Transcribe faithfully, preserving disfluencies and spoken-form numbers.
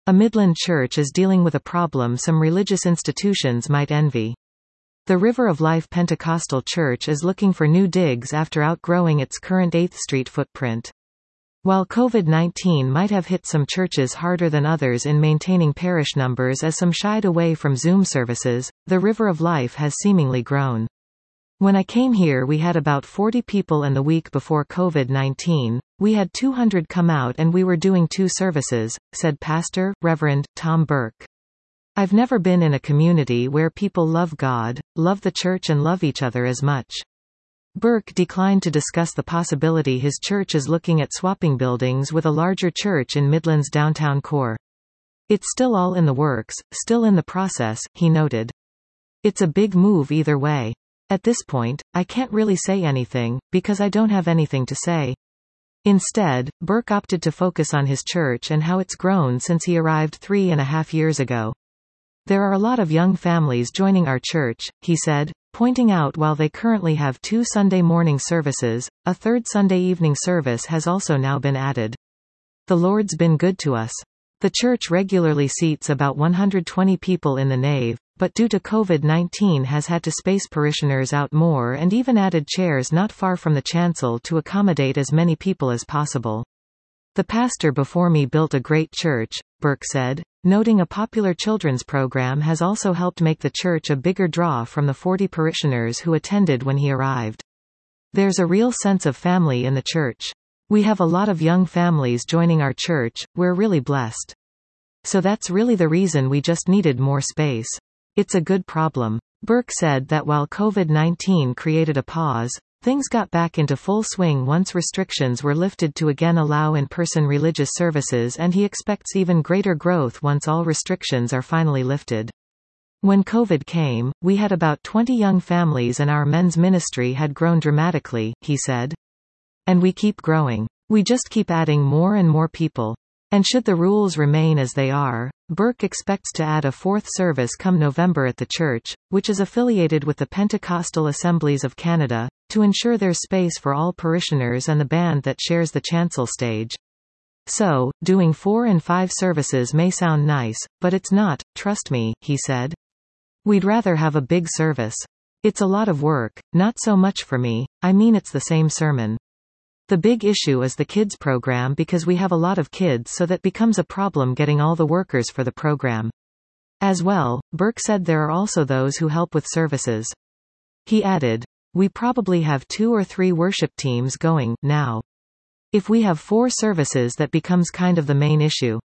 A Midland church is dealing with a problem some religious institutions might envy. The River of Life Pentecostal Church is looking for new digs after outgrowing its current eighth Street footprint. While COVID nineteen might have hit some churches harder than others in maintaining parish numbers as some shied away from Zoom services, the River of Life has seemingly grown. When I came here we had about forty people, and the week before COVID nineteen, we had two hundred come out and we were doing two services, said Pastor, Reverend Tom Burke. I've never been in a community where people love God, love the church and love each other as much. Burke declined to discuss the possibility his church is looking at swapping buildings with a larger church in Midland's downtown core. It's still all in the works, still in the process, he noted. It's a big move either way. At this point, I can't really say anything, because I don't have anything to say. Instead, Burke opted to focus on his church and how it's grown since he arrived three and a half years ago. There are a lot of young families joining our church, he said, pointing out while they currently have two Sunday morning services, a third Sunday evening service has also now been added. The Lord's been good to us. The church regularly seats about one hundred twenty people in the nave, but due to COVID nineteen has had to space parishioners out more and even added chairs not far from the chancel to accommodate as many people as possible. The pastor before me built a great church, Burke said, noting a popular children's program has also helped make the church a bigger draw from the forty parishioners who attended when he arrived. There's a real sense of family in the church. We have a lot of young families joining our church, we're really blessed. So that's really the reason we just needed more space. It's a good problem. Burke said that while COVID nineteen created a pause, things got back into full swing once restrictions were lifted to again allow in-person religious services, and he expects even greater growth once all restrictions are finally lifted. When COVID came, we had about twenty young families and our men's ministry had grown dramatically, he said. And we keep growing. We just keep adding more and more people. And should the rules remain as they are, Burke expects to add a fourth service come November at the church, which is affiliated with the Pentecostal Assemblies of Canada, to ensure there's space for all parishioners and the band that shares the chancel stage. So, doing four and five services may sound nice, but it's not, trust me, he said. We'd rather have a big service. It's a lot of work, not so much for me, I mean it's the same sermon. The big issue is the kids program because we have a lot of kids, so that becomes a problem getting all the workers for the program. As well, Burke said there are also those who help with services. He added, we probably have two or three worship teams going now. If we have four services that becomes kind of the main issue.